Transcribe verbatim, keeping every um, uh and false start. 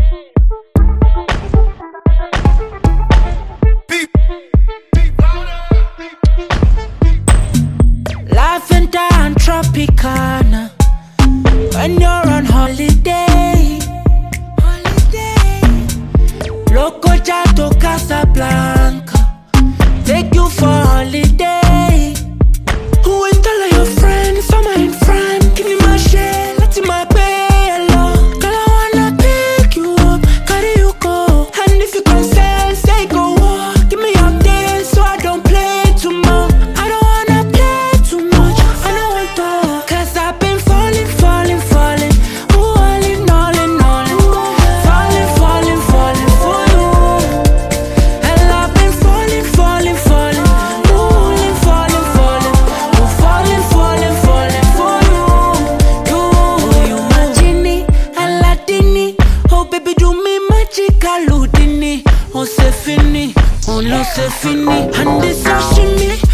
Life and down Tropicana. When you're on holiday, holiday. Loco Jato Casablanca. Take you for holiday. Who ain't tell all your friends? I'm in front. Give me my share, let me my bello. Girl, I wanna pick you up, carry you go. And if you can sell, say go walk. Give me updates so I don't play too much. I don't wanna play too much. I know I talk, cause I've been falling, falling, falling. Ooh, all in, all in, all in. Falling, falling, falling for you. And I've been falling, falling, falling. Falling, falling, falling. Oh, falling, falling, falling for you. You, you my genie, Aladini. Oh, baby, do me magic, Aludini. Oh, c'est fini, oh, no, c'est fini. And this a shimmy.